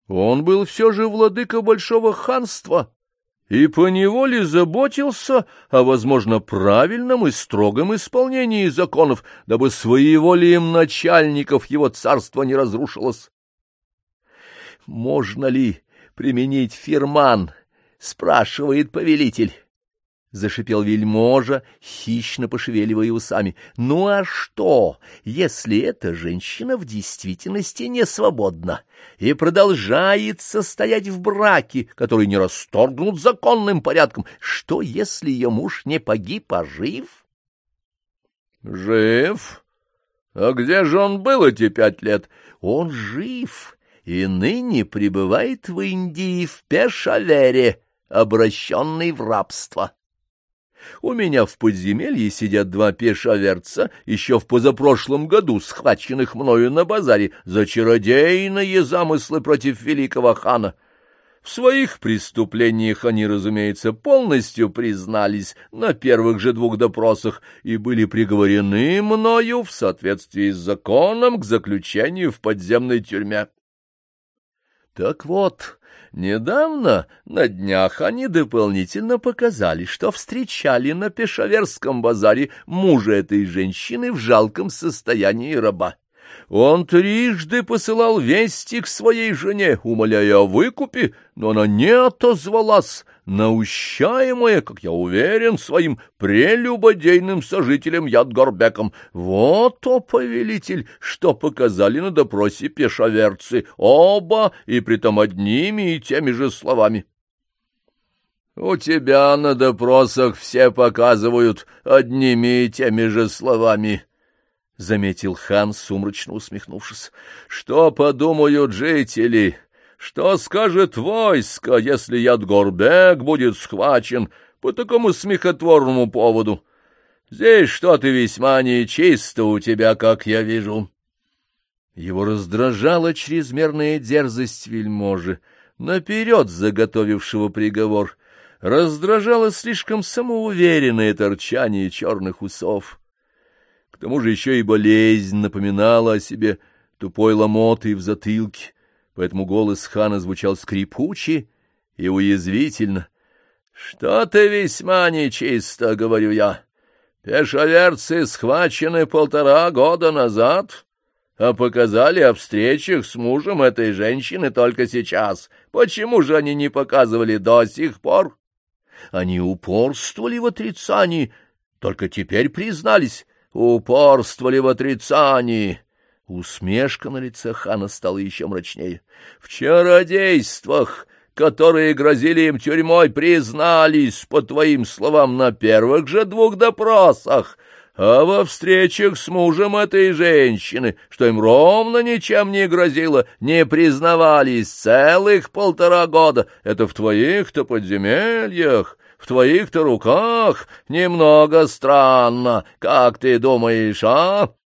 Он был все же владыка большого ханства и поневоле заботился о, возможно, правильном и строгом исполнении законов, дабы своеволием начальников его царства не разрушилось. «Можно ли применить фирман?» — спрашивает повелитель. — зашипел вельможа, хищно пошевеливая усами. — Ну а что, если эта женщина в действительности не свободна и продолжает состоять в браке, который не расторгнут законным порядком? Что, если ее муж не погиб, а жив? — Жив? А где же он был эти 5 лет? — Он жив и ныне пребывает в Индии, в Пешавере, обращенный в рабство. У меня в подземелье сидят 2 пешаверца, еще в позапрошлом году схваченных мною на базаре за чародейные замыслы против великого хана. В своих преступлениях они, разумеется, полностью признались на первых же 2 допросах и были приговорены мною в соответствии с законом к заключению в подземной тюрьме. Так вот, недавно, на днях, они дополнительно показали, что встречали на Пешаверском базаре мужа этой женщины в жалком состоянии раба. Он 3 посылал вести к своей жене, умоляя о выкупе, но она не отозвалась, наущаемая, как я уверен, своим прелюбодейным сожителем Ядгорбеком. Вот, о повелитель, что показали на допросе пешаверцы, оба, и притом одними и теми же словами. — У тебя на допросах все показывают одними и теми же словами, — заметил хан, сумрачно усмехнувшись. — Что подумают жители? Что скажет войско, если Ядгорбек будет схвачен по такому смехотворному поводу? Здесь что-то весьма нечисто у тебя, как я вижу. Его раздражала чрезмерная дерзость вельможи, наперед заготовившего приговор, раздражало слишком самоуверенное торчание черных усов. К тому же еще и болезнь напоминала о себе тупой ломотой в затылке, поэтому голос хана звучал скрипуче и уязвительно. — Что-то весьма нечисто, — говорю я. Пешаверцы схвачены 1,5 года назад, а показали о встречах с мужем этой женщины только сейчас. Почему же они не показывали до сих пор? Они упорствовали в отрицании, только теперь признались. Упорствовали в отрицании. Усмешка на лице хана стала еще мрачнее. В чародействах, которые грозили им тюрьмой, признались, по твоим словам, на первых же 2 допросах, а во встречах с мужем этой женщины, что им ровно ничем не грозило, не признавались целых 1,5 года. Это в твоих-то подземельях, в твоих-то руках. Немного странно, как ты думаешь, а?